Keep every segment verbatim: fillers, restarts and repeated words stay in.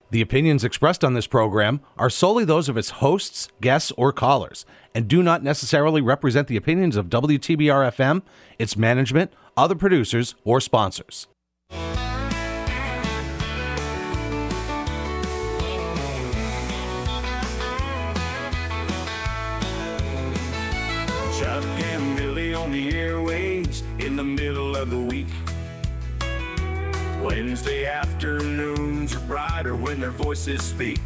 The opinions expressed on this program are solely those of its hosts, guests, or callers, and do not necessarily represent the opinions of W T B R F M, its management, other producers, or sponsors. Chuck and Billy on the airwaves in the middle of the week. Wednesday afternoons are brighter when their voices speak.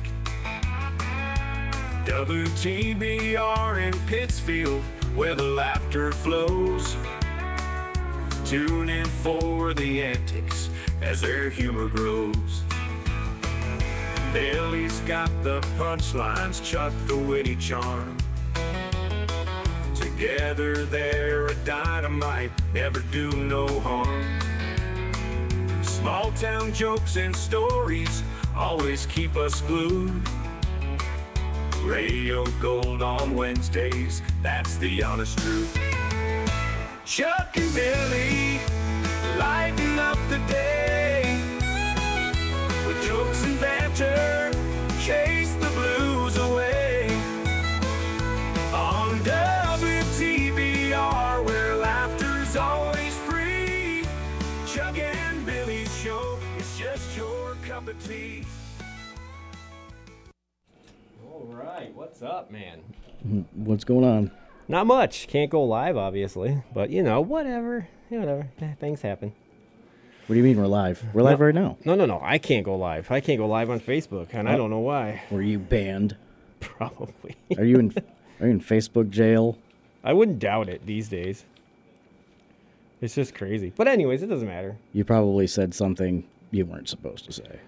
W T B R in Pittsfield, where the laughter flows. Tune in for the antics as their humor grows. Billy's got the punchlines, Chuck the witty charm. Together they're a dynamite, never do no harm. Small town jokes and stories always keep us glued. Radio Gold on Wednesdays, that's the honest truth. Chuck and Billy lighten up the day with jokes and banter, chase the blues away. On W T B R, where laughter's always free, Chuck and Billy's show is just your cup of tea. All right, what's up, man? What's going on? Not much. Can't go live, obviously, but you know, whatever. Yeah, whatever. Eh, Things happen. What do you mean we're live? We're live No. right now. No, no, no. I can't go live. I can't go live on Facebook, and I Oh. don't know why. Were you banned? Probably. Are you in Are you in Facebook jail? I wouldn't doubt it these days. It's just crazy. But anyways, it doesn't matter. You probably said something you weren't supposed to say.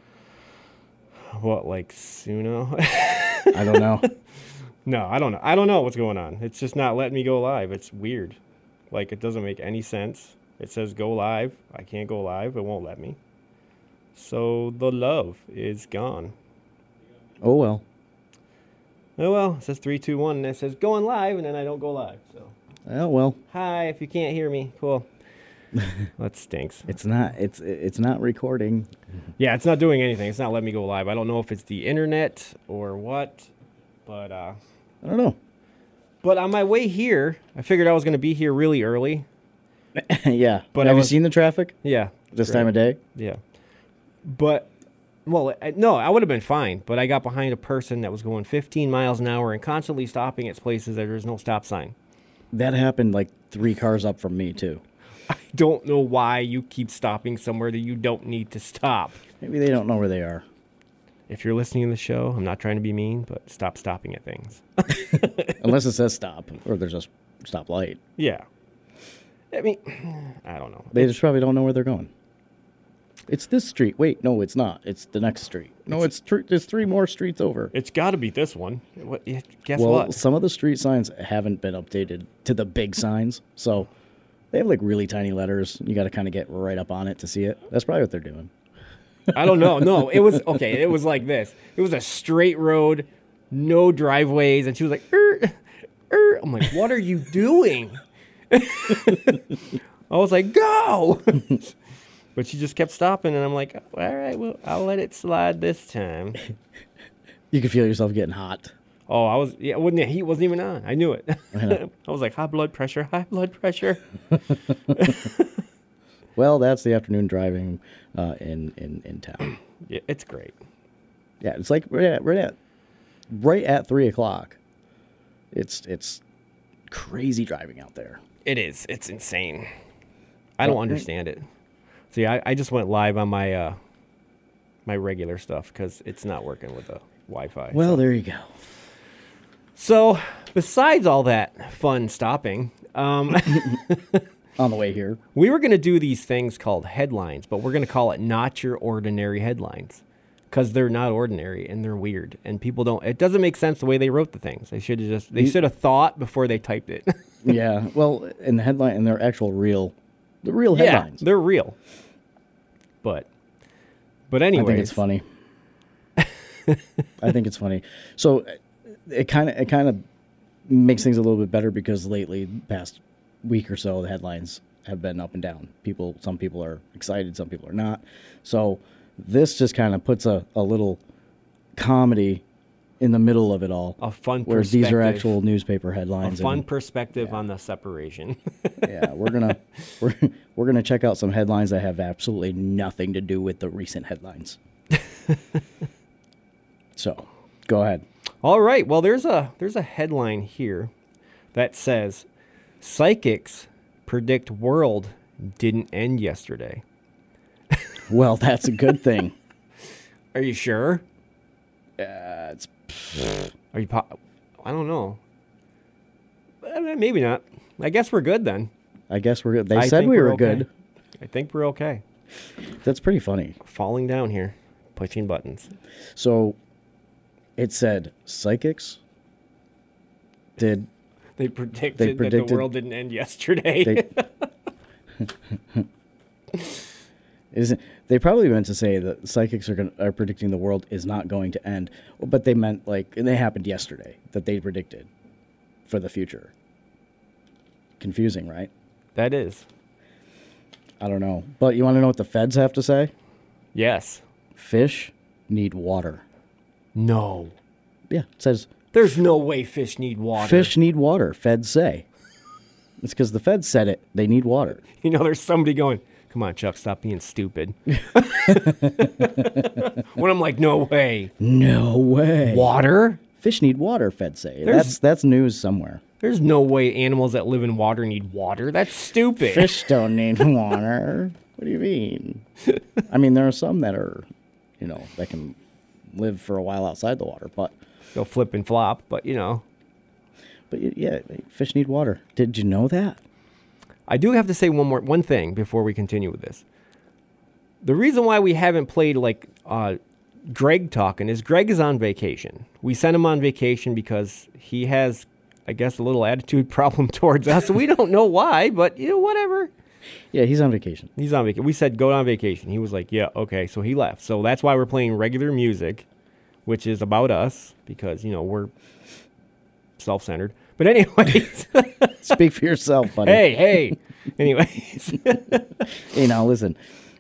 What, like Suno? I don't know. No, I don't know. I don't know what's going on. It's just not letting me go live. It's weird. Like, it doesn't make any sense. It says go live. I can't go live. It won't let me. So the love is gone. Oh well. Oh, well, it says three, two, one, and it says going live, and then I don't go live. So, Oh well. hi, if you can't hear me. Cool. That stinks. It's not. It's it's not recording. Yeah, it's not doing anything. It's not letting me go live. I don't know if it's the internet or what, but uh, I don't know. but on my way here, I figured I was going to be here really early. Yeah. But I have you was- seen the traffic Yeah. this great. time of day? Yeah. But, well, I, no, I would have been fine. But I got behind a person that was going fifteen miles an hour and constantly stopping at places that there's no stop sign. That happened like three cars up from me too. I don't know why you keep stopping somewhere that you don't need to stop. Maybe they don't know where they are. If you're listening to the show, I'm not trying to be mean, but stop stopping at things. Unless it says stop or there's a s- stop light. Yeah. I mean, I don't know. They just probably don't know where they're going. It's this street. Wait, no, it's not. It's the next street. No, it's, tr- there's three more streets over. It's got to be this one. What? yeah, Guess Well, what? some of the street signs haven't been updated to the big signs, so they have like really tiny letters. You got to kind of get right up on it to see it. That's probably what they're doing. I don't know. No, it was okay. It was like this. It was a straight road, no driveways, and she was like, er, er. I'm like, what are you doing? I was like, go. But she just kept stopping, and I'm like, all right, well, I'll let it slide this time. You can feel yourself getting hot. Oh, I was, yeah, wasn't it? Heat wasn't even on. I knew it. know. I was like, high blood pressure, high blood pressure. Well, that's the afternoon driving uh, in, in in town. Yeah, it's great. Yeah, it's like right at right at right at three o'clock. It's it's crazy driving out there. It is. It's insane. I don't Well, understand it. See, I, I just went live on my uh, my regular stuff because it's not working with the Wi-Fi. Well, so. there you go. So, besides all that fun stopping, um, On the way here, we were going to do these things called headlines, but we're going to call it Not Your Ordinary Headlines because they're not ordinary and they're weird. And people don't, it doesn't make sense the way they wrote the things. They should have just, they You- should have thought before they typed it. yeah. Well, in the headline, and they're actual real, the real Yeah, headlines. they're real. But, but I anyways. think it's funny. I think it's funny. So uh, it kind of it kind of makes things a little bit better because lately, past week or so, the headlines have been up and down. People, some people are excited, some people are not. So this just kind of puts a, a little comedy in the middle of it all. A fun where perspective. these are actual newspaper A headlines. fun and, perspective on the separation. yeah, we're gonna we're we're gonna check out some headlines that have absolutely nothing to do with the recent headlines. So, go ahead. All right. Well, there's a there's a headline here that says psychics predict world didn't end yesterday. Well, that's a good thing. Are you sure? Uh, it's Are you? Po- I don't know. Uh, Maybe not. I guess we're good then. I guess we're good. They I said think we we're were okay. good. I think we're okay. That's pretty funny. Falling down here, pushing buttons. So, it said psychics did They predicted, They that predicted- the world didn't end yesterday. they isn't they probably meant to say that psychics are going are predicting the world is not going to end, but they meant like and they happened yesterday that they predicted for the future. Confusing, right? That is. I don't know. But you want to know what the feds have to say? Yes. Fish need water. No. Yeah, it says There's no way fish need water. fish need water, feds say. It's because the feds said it. They need water. You know, there's somebody going, come on, Chuck, stop being stupid. When I'm like, no way. No way. Water? Fish need water, feds say. There's- That's that's news somewhere. There's no way animals that live in water need water. That's stupid. Fish don't need water. What do you mean? I mean, there are some that are, you know, that can live for a while outside the water, but They'll flip and flop, but, you know. but y- yeah, fish need water. Did you know that? I do have to say one more one thing before we continue with this. The reason why we haven't played like uh, Greg talking is Greg is on vacation. We sent him on vacation because he has, I guess, a little attitude problem towards us. We don't know why, but you know, whatever. Yeah, he's on vacation. He's on vacation. We said go on vacation. He was like, yeah, okay. So he left. So that's why we're playing regular music, which is about us because you know we're self-centered. But anyways, Speak for yourself, buddy. hey, hey. Anyways. Hey, now listen.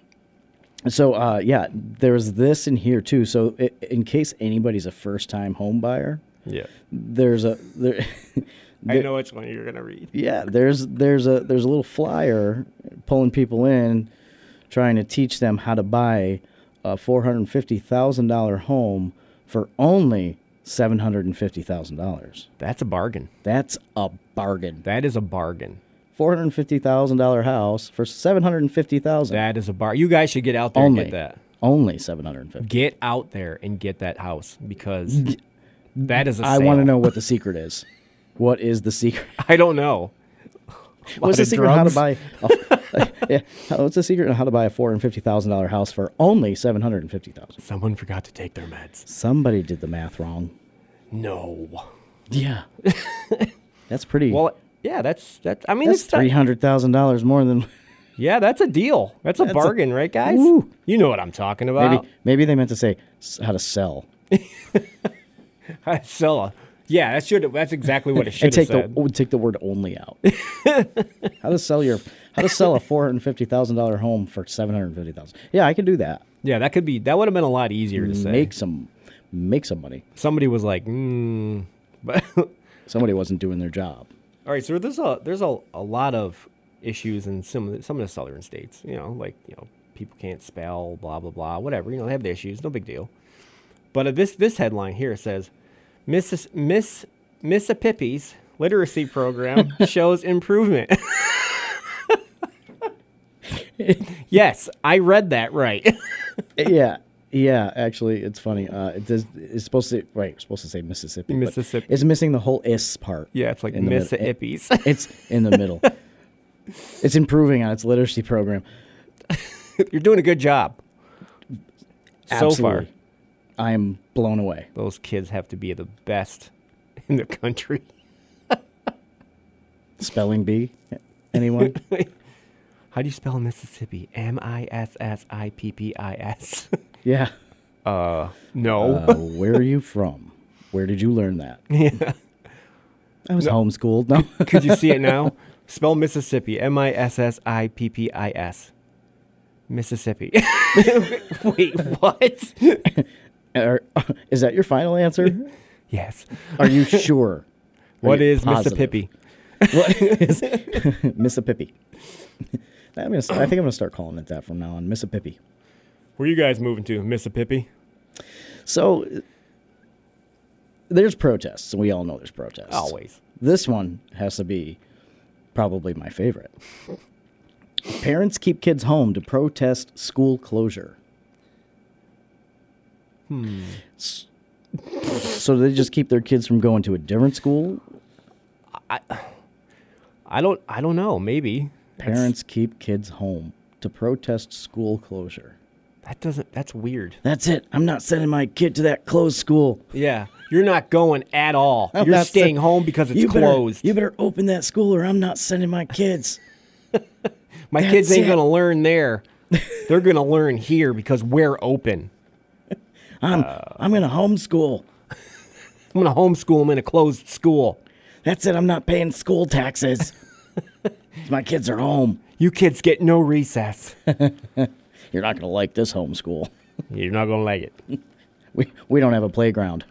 So, uh, yeah, there's this in here too. So, i- in case anybody's a first-time home buyer, Yeah. there's a there. I know which one you're going to read. Yeah, there's there's a there's a little flyer pulling people in, trying to teach them how to buy a four hundred fifty thousand dollar home for only seven hundred fifty thousand dollars. That's a bargain. That's a bargain. That is a bargain. Four hundred fifty thousand dollar house for seven hundred fifty thousand. That is a bar. You guys should get out there Only and get that. only seven hundred fifty. Get out there and get that house because that is a I sale. want to know what the secret is. What is the secret? I don't know. What's Lot the of secret on how to drugs? buy? A, yeah, how- what's the secret on how to buy a four hundred fifty thousand dollar house for only seven hundred fifty thousand? Someone forgot to take their meds. Somebody did the math wrong. No. Yeah, that's pretty. Well, yeah, that's that. I mean, that's it's not- three hundred thousand dollars more than Yeah, that's a deal. That's a That's a- bargain, right, guys? Woo. You know what I'm talking about. maybe. Maybe they meant to say s- how to sell I sell a. Yeah, that should. That's exactly what it and should have take said. the take the word only out. How to sell your how to sell a four hundred fifty thousand dollar home for seven hundred fifty thousand. Yeah, I can do that. Yeah, that could be. That would have been a lot easier to say. Make some make some money. Somebody was like, mm. But Somebody wasn't doing their job. all right, so there's a there's a, a lot of issues in some of the, some of the southern states. You know, like you know, people can't spell, blah blah blah, whatever. You know, they have the issues. No big deal. But uh, this this headline here says, Missis Miss Mississippi's literacy program shows improvement. Yes, I read that right. Yeah, yeah. Actually, it's funny. Uh, it does. It's supposed to. Right, it's supposed to say Mississippi. but Mississippi. It's missing the whole "is" part. Yeah, it's like in the mid- Mississippi's. it- It's in the middle. It's improving on its literacy program. You're doing a good job. So far, Absolutely. I am blown away. those kids have to be the best in the country. Spelling bee. Anyone? How do you spell Mississippi? M I S S I P P I S. Yeah. No. Uh, where are you from? Where did you learn that? Yeah. I was homeschooled. No. Could you see it now? Spell Mississippi. M I S S I P P I S. Mississippi. Wait, what? Are, is that your final answer? Yes. Are you sure? What you is positive? Mississippi? What is Mississippi? I'm gonna, I think I'm going to start calling it that from now on, Mississippi. Where you guys moving to? Mississippi? So there's protests, and we all know there's protests. Always. This one has to be probably my favorite. Parents keep kids home to protest school closure. Hmm. So they just keep their kids from going to a different school? I don't I don't know. Maybe. Parents keep kids home to protest school closure. That doesn't that's weird. That's it. I'm not sending my kid to that closed school. Yeah. You're not going at all. I'm You're not staying sen- home because it's you better, closed. You better open that school or I'm not sending my kids. My That's kids ain't it. going to learn there. They're going to learn here because we're open. I'm I'm going to homeschool. I'm going to homeschool them in a closed school. That's it. I'm not paying school taxes. My kids are home. You kids get no recess. You're not going to like this homeschool. You're not going to like it. We we don't have a playground.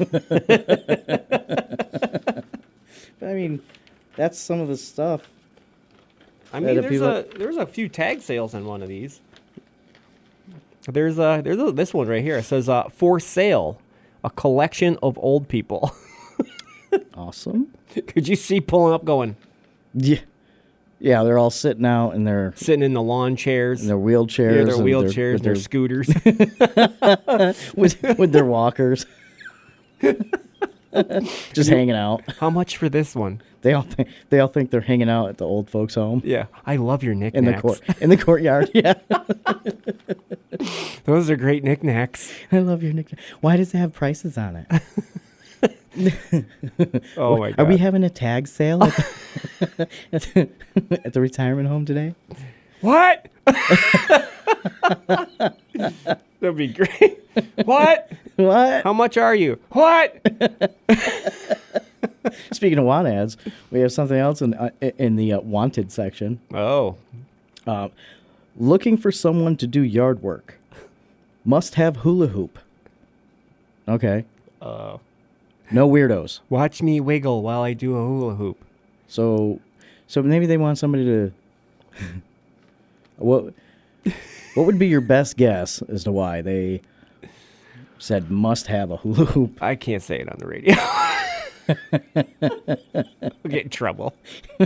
But I mean, that's some of the stuff. I Yeah, mean, the there's people- a there's a few tag sales in one of these. There's a there's a, this one right here. It says uh, for sale, a collection of old people. Awesome. Could you see pulling up, going Yeah. Yeah, they're all sitting out in their sitting in the lawn chairs, in their wheelchairs. yeah, their and wheelchairs, with their, scooters. with with their walkers. Just hanging out. How much for this one? They all think they all think they're hanging out at the old folks' home Yeah, I love your in knickknacks. the court in the courtyard. Yeah, Those are great knickknacks. I love your nickname. Why does it have prices on it? Oh my god! Are we having a tag sale at the, at the, at the retirement home today? What? That'd be great. What? What? How much are you? What? Speaking of want ads, we have something else in uh, in the uh, wanted section. Oh, Uh, looking for someone to do yard work. Must have hula hoop. Okay. uh, No weirdos. watch me wiggle while I do a hula hoop. So, so maybe they want somebody to. what, what would be your best guess as to why they said must have a hula hoop? I can't say it on the radio. We'll get in trouble.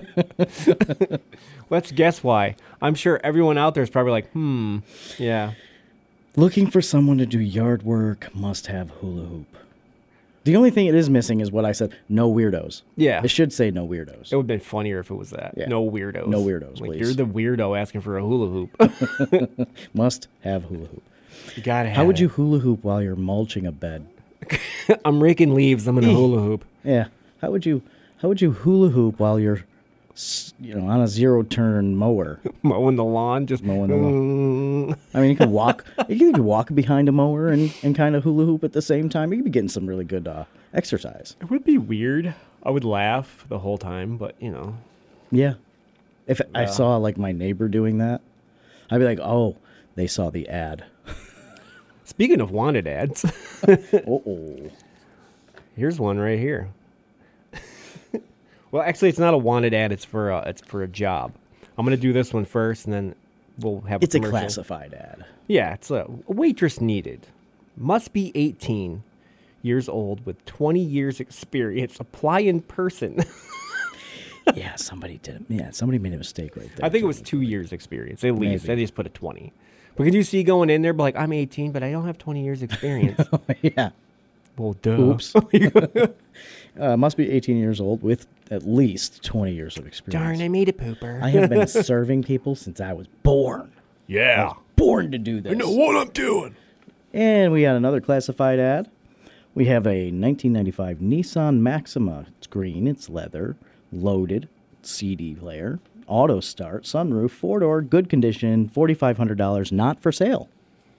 Let's guess why. I'm sure everyone out there is probably like, hmm, yeah. Looking for someone to do yard work. Must have hula hoop. The only thing it is missing is what I said. No weirdos. Yeah. It should say no weirdos. It would have been funnier if it was that. Yeah. No weirdos. No weirdos, Like, please. you're the weirdo asking for a hula hoop. Must have hula hoop. You gotta have How would it. you hula hoop while you're mulching a bed? I'm raking leaves. I'm gonna hula hoop. Yeah. How would you how would you hula hoop while you're s- you know on a zero turn mower? Mowing the lawn, just Mowing the lawn. Mm. I mean, you could walk you could, you could walk behind a mower and, and kind of hula hoop at the same time. You could be getting some really good uh, exercise. It would be weird. I would laugh the whole time, but you know. Yeah. If I Yeah. saw like my neighbor doing that, I'd be like, "Oh, they saw the ad." Speaking of wanted ads, Oh. here's one right here. Well, actually, it's not a wanted ad. It's for a, it's for a job. I'm gonna do this one first, and then we'll have. It's a commercial. classified ad. Yeah, it's a, a waitress needed. Must be eighteen years old with twenty years experience. Apply in person. Yeah, somebody did. Yeah, somebody made a mistake right there. I think it was two years experience at least. Maybe. They just put a twenty. But could you see going in there, but like, I'm eighteen, but I don't have twenty years experience. Yeah. Well, duh. Oops. uh, must be eighteen years old with at least twenty years of experience. Darn, I made a pooper. I have been serving people since I was born. yeah. Born to do this. what I'm doing. And we got another classified ad. We have a nineteen ninety-five Nissan Maxima. It's green, it's leather, loaded, C D player, auto start, sunroof, four door, good condition, forty-five hundred dollars, not for sale.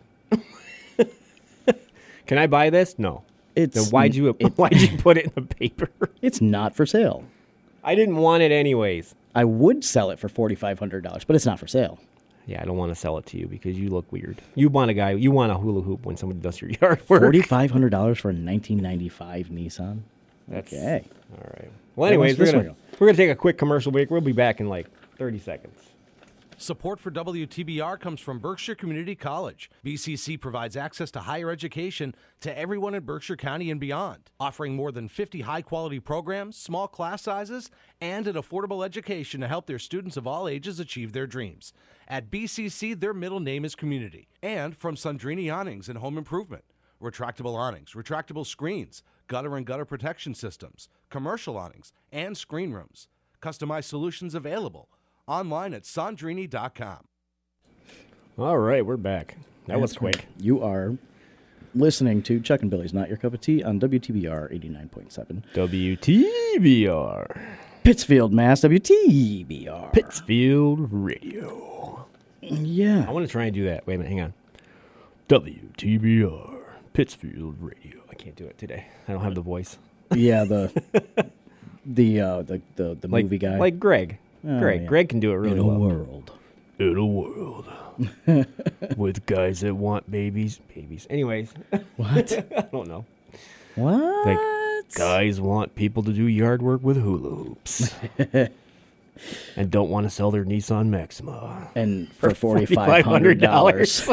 Can I buy this? No. It's Then why'd you it- why'd you put it in the paper? It's not for sale. I didn't want it anyways. I would sell it for forty-five hundred dollars, but it's not for sale. Yeah, I don't want to sell it to you because you look weird. You want a guy, you want a hula hoop when somebody does your yard work. forty-five hundred dollars for a nineteen ninety-five Nissan? That's, Okay. All right. Well, anyways, we're this going one to we're gonna take a quick commercial break. We'll be back in like thirty seconds. Support for W T B R comes from Berkshire Community College. B C C provides access to higher education to everyone in Berkshire County and beyond, offering more than fifty high-quality programs, small class sizes, and an affordable education to help their students of all ages achieve their dreams. At B C C, their middle name is community. And from Sundrini Awnings and Home Improvement, retractable awnings, retractable screens, gutter and gutter protection systems, commercial awnings, and screen rooms. Customized solutions available. Online at Sandrini dot com. All right, we're back. That was That's quick. right. You are listening to Chuck and Billy's Not Your Cup of Tea on W T B R eighty-nine point seven. W T B R. Pittsfield, Mass. W T B R. Pittsfield Radio. Yeah. I want to try and do that. Wait a minute, hang on. W T B R. Pittsfield Radio. I can't do it today. I don't have the voice. Yeah, the the uh, the the, the Like, movie guy. Like Greg. Oh, Greg. yeah. Greg can do it really in a well. world. In a world with guys that want babies. Babies. Anyways, What? I don't know. What? Like, guys want people to do yard work with hula hoops. And don't want to sell their Nissan Maxima. And for forty-five hundred dollars.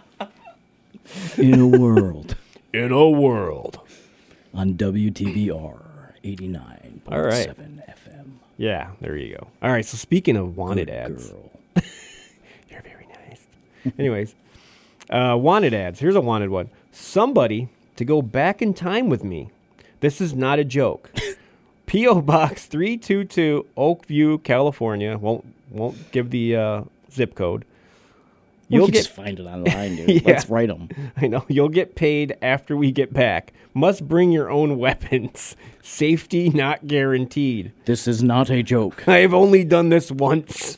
In a world. In a world. On W T B R eighty-nine All point right. seven F M. Yeah, there you go. All right, so speaking of wanted Good ads. girl. You're very nice. Anyways, uh, wanted ads. Here's a wanted one. Somebody to go back in time with me. This is not a joke. P O Box three two two, Oakview, California. Won't won't give the uh, zip code. You'll You'll get. just find it online, dude. Yeah. Let's write them. I know. You'll get paid after we get back. Must bring your own weapons. Safety not guaranteed. This is not a joke. I've only done this once.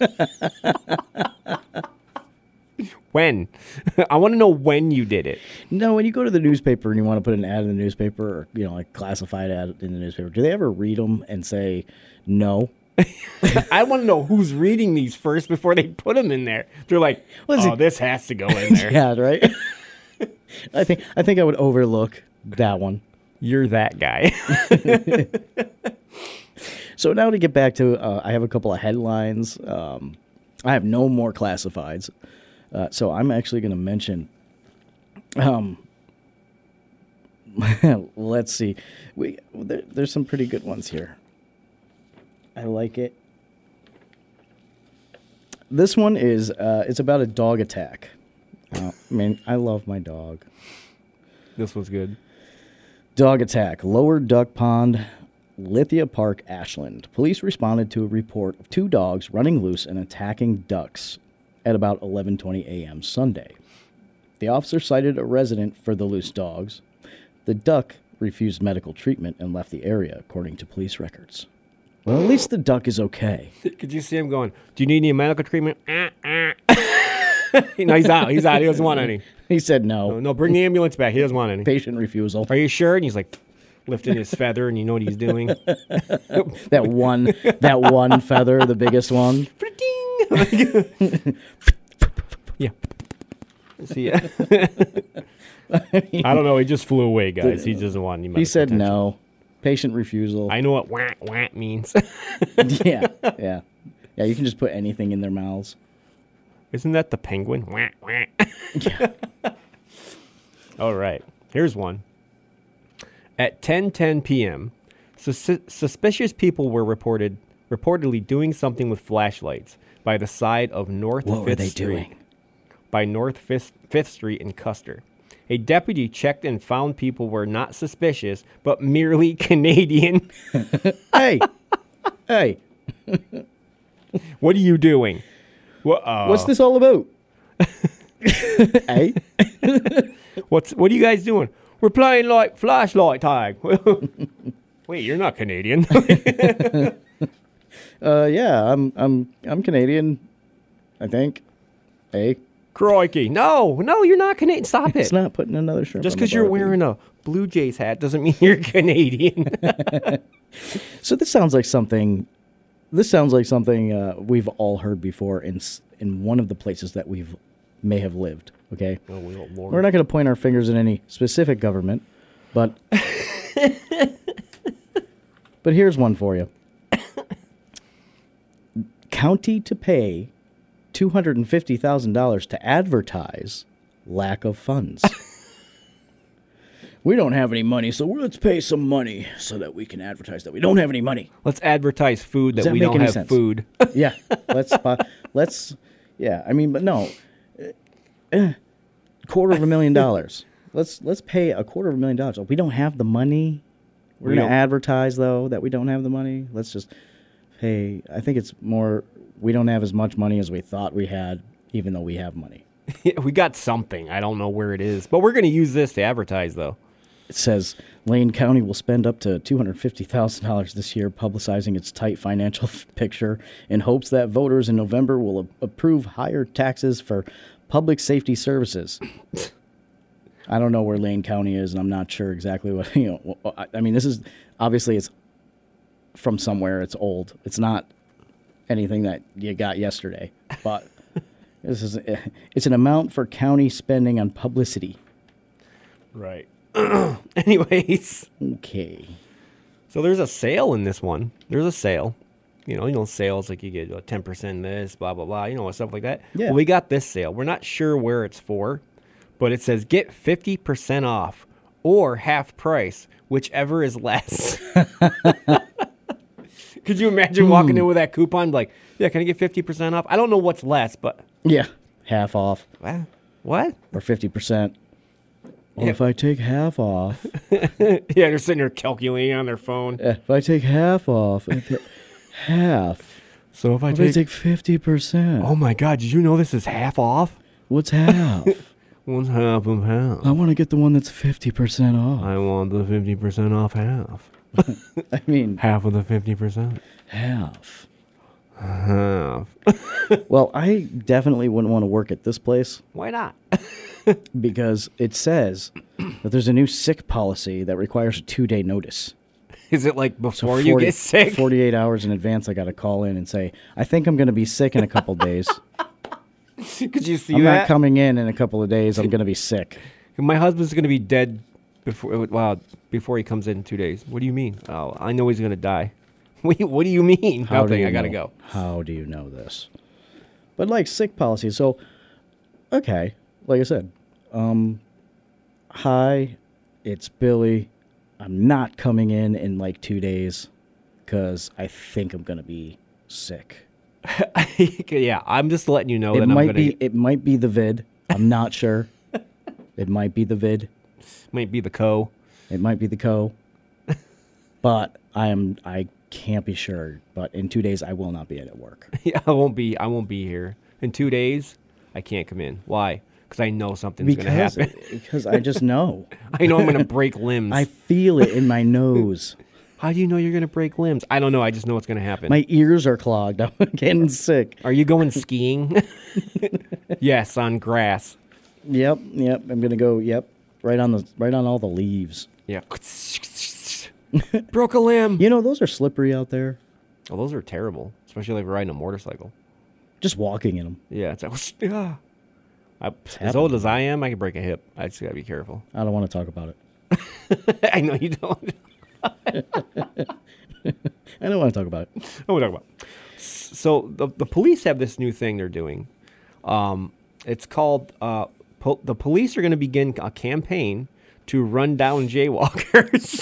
When? I want to know when you did it. No, when you go to the newspaper and you want to put an ad in the newspaper, or you know, like classified ad in the newspaper, do they ever read them and say no? I want to know who's reading these first before they put them in there. They're like, Was oh, it- this has to go in there. Yeah, right. I think I think I would overlook that one. You're that guy. So now to get back to, uh, I have a couple of headlines. Um, I have no more classifieds, uh, so I'm actually going to mention. Um, let's see, we there, there's some pretty good ones here. I like it. This one is uh, it's about a dog attack. Uh, I mean, I love my dog. This was good. Dog attack, Lower Duck Pond, Lithia Park, Ashland. Police responded to a report of two dogs running loose and attacking ducks at about eleven twenty a.m. Sunday. The officer cited a resident for the loose dogs. The duck refused medical treatment and left the area, according to police records. Well, at least the duck is okay. Could you see him going, do you need any medical treatment? Ah, ah. No, he's out. He's out. He doesn't want any. He said no. No, no, bring the ambulance back. He doesn't want any. Patient refusal. Are you sure? And he's like lifting his feather, and you know what he's doing. That one, that one feather, the biggest one. Yeah. See, I don't know. He just flew away, guys. He doesn't want any medical He said attention. no. Patient refusal. I know what wah, wah means. Yeah, yeah. Yeah, you can just put anything in their mouths. Isn't that the penguin? Wah, wah. All right. Here's one. At ten ten p.m., sus- suspicious people were reported reportedly doing something with flashlights by the side of North What were Fifth they Street. doing? By North Fifth, Fifth Street in Custer. A deputy checked and found people were not suspicious, but merely Canadian. Hey, hey, What are you doing? What, uh, what's this all about? Hey, What's what are you guys doing? We're playing like flashlight tag. Wait, you're not Canadian. uh, yeah, I'm, I'm, I'm Canadian. I think. Hey, Crikey. No, no, you're not Canadian. Stop it's it. not putting another shirt. Just on the because you're Barbie. wearing a Blue Jays hat doesn't mean you're Canadian. So this sounds like something this sounds like something uh, we've all heard before in s- in one of the places that we've may have lived. Okay, Oh, we don't- Lord. we're not going to point our fingers at any specific government, but but here's one for you. County to pay two hundred and fifty thousand dollars to advertise lack of funds. We don't have any money, so let's pay some money so that we can advertise that we don't have any money. Let's advertise food that, Does that we make don't any have sense? food. Yeah, let's uh, let's yeah. I mean, but no, uh, eh, quarter of a million dollars. Let's let's pay a quarter of a million dollars. We don't have the money. We're We gonna don't- advertise though that we don't have the money. Let's just pay. I think it's more. We don't have as much money as we thought we had, even though we have money. We got something. I don't know where it is, but we're going to use this to advertise, though. It says Lane County will spend up to two hundred fifty thousand dollars this year publicizing its tight financial f- picture in hopes that voters in November will a- approve higher taxes for public safety services. I don't know where Lane County is, and I'm not sure exactly what, you know, I, I mean, this is, obviously it's from somewhere, it's old. It's not anything that you got yesterday, but this is, it's an amount for county spending on publicity. Right. Anyways, Okay. so there's a sale in this one. There's a sale. You know, you know, sales like you get uh, ten percent this, blah, blah, blah, you know, stuff like that. Yeah. Well, we got this sale. We're not sure where it's for, but it says get fifty percent off or half price, whichever is less. Could you imagine walking in with that coupon like, yeah, can I get fifty percent off? I don't know what's less, but Yeah. Half off uh, what? or fifty percent. Well, Yeah. if I take half off, Yeah, they're sitting there calculating on their phone. if I take half off, if it, half, So if I if I take, take fifty percent, oh my God, did you know this is half off? what's half? One's half of half. I want to get the one that's fifty percent off. I want the fifty percent off half. I mean, Half of the fifty percent. half. Half. Well, I definitely wouldn't want to work at this place Why not? because it says that there's a new sick policy that requires a two-day notice. Is it like So before you get sick? forty-eight hours in advance, I got to call in and say, I think I'm going to be sick in a couple days. Could you see I'm that? not coming in in a couple of days. I'm going to be sick. My husband's going to be dead before wow, before he comes in two days. What do you mean? Oh, I know he's going to die. What do you, what do you mean? How do Nothing. you I got to know- go. How do you know this? But like sick policy, so okay, like I said, um, hi, it's Billy. I'm not coming in in like two days because I think I'm gonna be sick. Yeah, I'm just letting you know It that I'm might going be. to It might be the vid. I'm not sure. It might be the vid. might be the co. It might be the co. But I am. I can't be sure. But in two days, I will not be at work. Yeah, I won't be. I won't be here in two days. I can't come in. Why? Because I know something's going to Because happen. because I just know. I know I'm going to break limbs. I feel it in my nose. How do you know you're going to break limbs? I don't know. I just know it's going to happen. My ears are clogged. I'm getting sick. Are you going skiing? Yes, on grass. Yep, yep. I'm gonna go. Yep, right on the right on all the leaves. Yeah. Broke a limb. You know those are slippery out there. Oh, those are terrible, especially if you're riding a motorcycle. Just walking in them. Yeah, it's like, yeah. I, as happened. old as I am, I can break a hip. I just gotta be careful. I don't want to talk about it. I know you don't. I don't want to talk about it. What we talking about? S- So the the police have this new thing they're doing. Um, it's called uh, po- the police are going to begin a campaign to run down jaywalkers.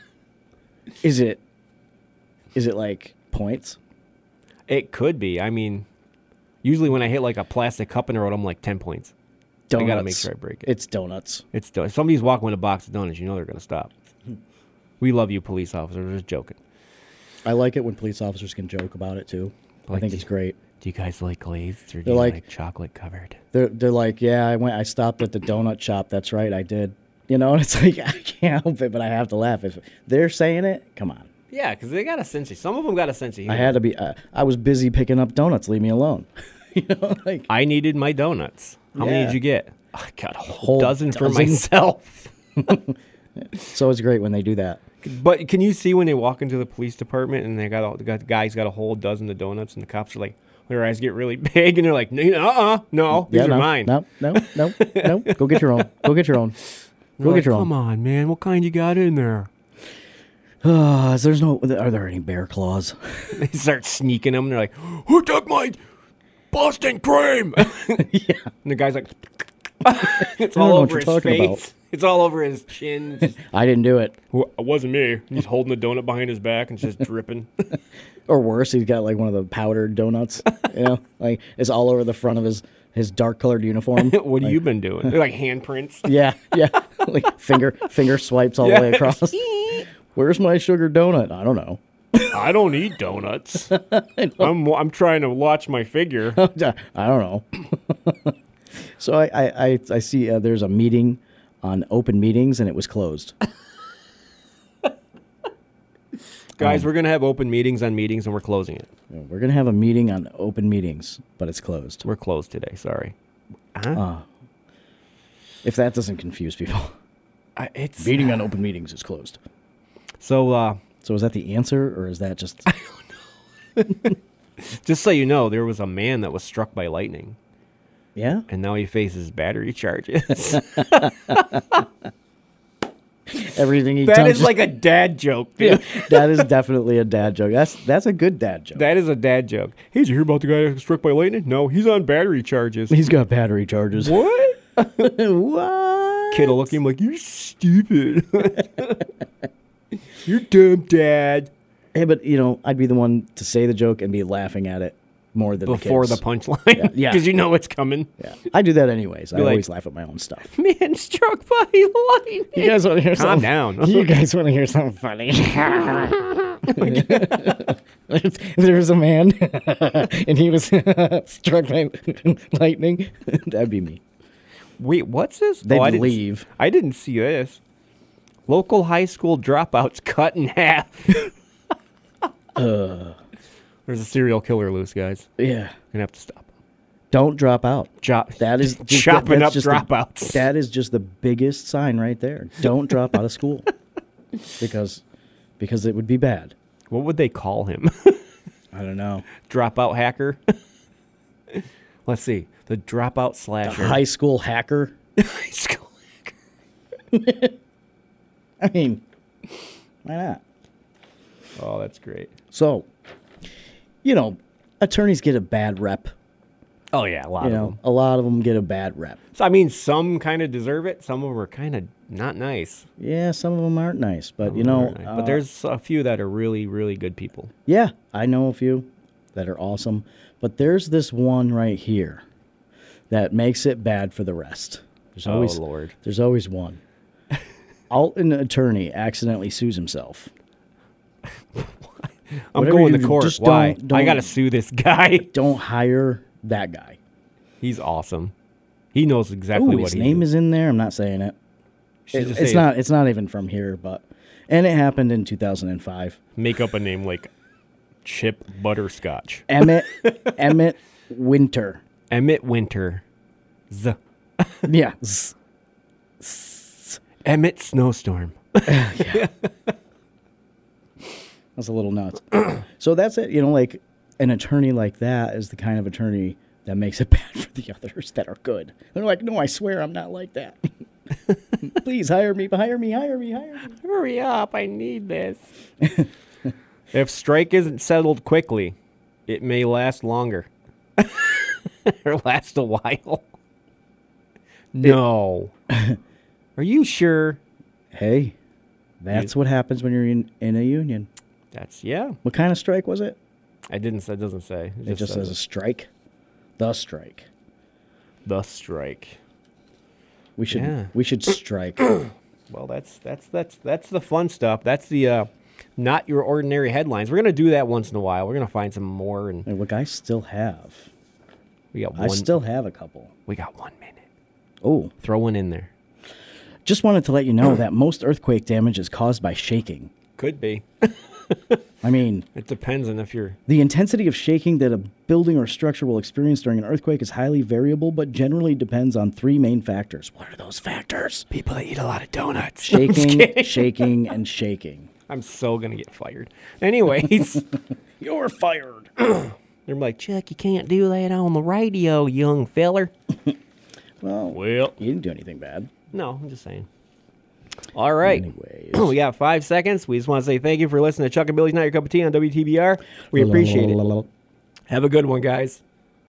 Is it? Is it like points? It could be. I mean, usually when I hit like a plastic cup in the road, I'm like ten points. Donuts. I gotta make sure I break it. It's donuts. It's do- if somebody's walking with a box of donuts, you know they're going to stop. We love you, police officers. We're just joking. I like it when police officers can joke about it too. I Like think you- it's great. Do you guys like glazed or do They're you like- like, chocolate covered? They're they're like, yeah, I went, I stopped at the donut shop. That's right, I did. You know, and it's like I can't help it, but I have to laugh. If they're saying it, come on. Yeah, because they got a sense of, some of them got a sense of humor. I had to be. Uh, I was busy picking up donuts. Leave me alone. you know, like I needed my donuts. How many Yeah. did you get? I got a whole, whole dozen, for dozen? myself. So it's great when they do that. But can you see when they walk into the police department and they got all, the guy- the guy's got a whole dozen of donuts and the cops are like, their eyes get really big and they're like, no, uh-uh, no, these Yeah, are no, mine. No, no, no, no. Go get your own. Go get your own. They're Go like, get your come own. on, man, what kind you got in there? Uh, there's no. Are there any bear claws? They start sneaking them. And they're like, who took my Boston cream? Yeah. And the guy's like, it's I don't all know what over you're his talking face. about. It's all over his chin. It's just, I didn't do it. "Well, it wasn't me. He's holding the donut behind his back and it's just dripping. Or worse, he's got like one of the powdered donuts. You know, like it's all over the front of his his dark colored uniform. What have you been doing? They're like handprints. Yeah, yeah. Like finger finger swipes all Yeah. the way across. Where's my sugar donut? I don't know. I don't eat donuts. I'm I'm trying to watch my figure. I don't know. So I I, I, I see uh, there's a meeting on open meetings and it was closed. Guys, we're gonna have open meetings on meetings and we're closing it. We're gonna have a meeting on open meetings, but it's closed. We're closed today. Sorry. Huh? If that doesn't confuse people, I, it's meeting on open meetings is closed. so. uh So is that the answer, or is that just? Just so you know, there was a man that was struck by lightning, Yeah. and now he faces battery charges. Everything he That touches. is like a dad joke, dude. Yeah, that is definitely a dad joke. That's that's a good dad joke. That is a dad joke. Hey, did you hear about the guy who was struck by lightning? No, he's on battery charges. He's got battery charges. What? What? Kid will look at him like, you're stupid. You're dumb, Dad. Hey, but you know, I'd be the one to say the joke and be laughing at it more than Before the the kids. punchline. Yeah. Because you know it's coming. Yeah, I do that anyways. I Be like- always laugh at my own stuff. Man struck by lightning. You guys want to hear Calm something? down. You guys want to hear something funny? There was a man, and he was struck by lightning. That'd be me. Wait, what's this? They'd I didn't, leave. I didn't see this. Local high school dropouts cut in half. Uh, There's a serial killer loose, guys. yeah. Gonna have to stop. Don't drop out. Chop. That is just, chopping that's up just the- dropouts. that is just the biggest sign right there. Don't drop out of school because because it would be bad. What would they call him? I don't know. Dropout hacker. Let's see. The dropout slasher. High school hacker. high school hacker. I mean, why not? Oh, that's great. So, you know, attorneys get a bad rep. Oh yeah, a lot You of know, them. a lot of them get a bad rep. So I mean, some kind of deserve it. Some of them are kind of not nice. Yeah, some of them aren't nice, but you Some know, aren't nice. uh, but there's a few that are really, really good people. yeah, I know a few that are awesome, but there's this one right here that makes it bad for the rest. There's Oh, always Lord. There's always one. Alton attorney accidentally sues himself. I'm Whatever going you to do, court. just Why? don't- I don't- got to sue this guy. Don't hire that guy. He's awesome. He knows exactly Ooh, what his he name did. is in there. I'm not saying it. Should It- just it's say- not. It's not even from here, but and it happened in two thousand five. Make up a name like Chip Butterscotch. Emmett Emmett Winter. Emmett Winter. Z. Yeah. Z- Emmett Snowstorm. That's a little nuts. So that's it. You know, like an attorney like that is the kind of attorney that makes it bad for the others that are good. They're like, no, I swear I'm not like that. Please hire me, hire me, hire me, hire me. Hurry up, I need this. If strike isn't settled quickly, it may last longer. Or last a while. No. Are you sure? Hey, that's what happens when you're in, in a union. That's, yeah. What kind of strike was it? I didn't say, it doesn't say. It just says a strike. The strike. the strike. We should Yeah. we should strike. Well, that's that's that's that's the fun stuff. That's the uh, not your ordinary headlines. We're gonna do that once in a while. We're gonna find some more, and And look, I still have. we got I one. still have a couple. we got one minute. Oh, Throw one in there. just wanted to let you know that most earthquake damage is caused by shaking. Could be. I mean, It depends on if you're. the intensity of shaking that a building or structure will experience during an earthquake is highly variable, but generally depends on three main factors. What are those factors? People that eat a lot of donuts. Shaking, shaking, and shaking. I'm so going to get fired. Anyways, You're fired. they're like, Chuck, you can't do that on the radio, young feller. Well, Well, you didn't do anything bad. no, I'm just saying. All right. Anyways. We got five seconds. We just want to say thank you for listening to Chuck and Billy's Not Your Cup of Tea on W T B R. We appreciate it. Have a good one, guys.